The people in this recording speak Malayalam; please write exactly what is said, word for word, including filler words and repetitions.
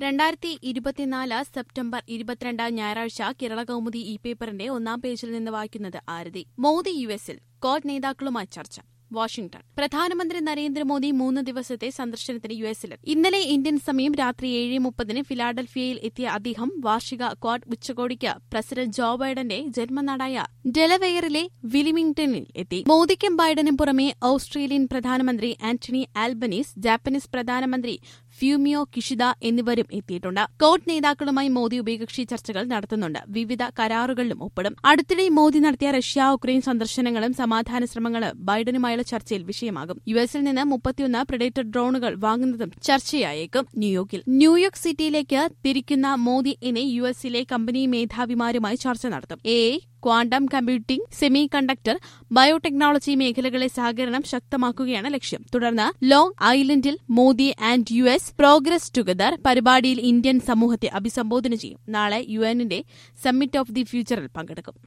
രണ്ടായിരത്തി ഇരുപത്തിനാല് സെപ്റ്റംബർ ഇരുപത്തിരണ്ട് ഞായറാഴ്ച കേരള കൗമുദി ഇ പേപ്പറിന്റെ ഒന്നാം പേജിൽ നിന്ന് വായിക്കുന്നത് ആരതി. മോദി യു എസിൽ ക്വാഡ് നേതാക്കളുമായി ചർച്ച. വാഷിംഗ്ടൺ. പ്രധാനമന്ത്രി നരേന്ദ്രമോദി മൂന്ന് ദിവസത്തെ സന്ദർശനത്തിന് യു എസിലെത്തി. ഇന്നലെ ഇന്ത്യൻ സമയം രാത്രി ഏഴ് മുപ്പതിന് ഫിലാഡൽഫിയയിൽ എത്തിയ അദ്ദേഹം വാർഷിക ക്വാഡ് ഉച്ചകോടിക്ക് പ്രസിഡന്റ് ജോ ബൈഡന്റെ ജന്മനാടായ ഡെലവെയറിലെ വിലിമിംഗ്ടണിൽ എത്തി. മോദിക്കും ബൈഡനും പുറമെ ഓസ്ട്രേലിയൻ പ്രധാനമന്ത്രി ആന്റണി ആൽബനീസ്, ജാപ്പനീസ് പ്രധാനമന്ത്രി ഫ്യൂമിയോ കിഷിദ എന്നിവരും എത്തിയിട്ടുണ്ട്. ക്വാഡ് നേതാക്കളുമായി മോദി ഉഭയകക്ഷി ചർച്ചകൾ നടത്തുന്നുണ്ട്. വിവിധ കരാറുകളിലും ഒപ്പിടും. അടുത്തിടെ മോദി നടത്തിയ റഷ്യ ഉക്രൈൻ സന്ദർശനങ്ങളും സമാധാന ശ്രമങ്ങളും ബൈഡനുമായുള്ള ചർച്ചയിൽ വിഷയമാകും. യു എസിൽ നിന്ന് മുപ്പത്തിയൊന്ന് പ്രെഡേറ്റർ ഡ്രോണുകൾ വാങ്ങുന്നതും ചർച്ചയായേക്കും. ന്യൂയോർക്കിൽ ന്യൂയോർക്ക് സിറ്റിയിലേക്ക് തിരിക്കുന്ന മോദി ഇനി യു എസിലെ കമ്പനി മേധാവിമാരുമായി ചർച്ച നടത്തും. A I, quantum computing, semiconductor, biotechnology മേഖലകളിലെ സഹകരണം ശക്തമാക്കുകയാണ് ലക്ഷ്യം. തുടർന്ന് ലോങ് ഐലൻഡിൽ Modi and U S progress together പരിപാടിയിൽ ഇന്ത്യൻ സമൂഹത്തെ അഭിസംബോധന ചെയ്യും. നാളെ യു എന്നിന്റെ സമ്മിറ്റ് ഓഫ് ദി ഫ്യൂച്ചറിൽ പങ്കെടുക്കും.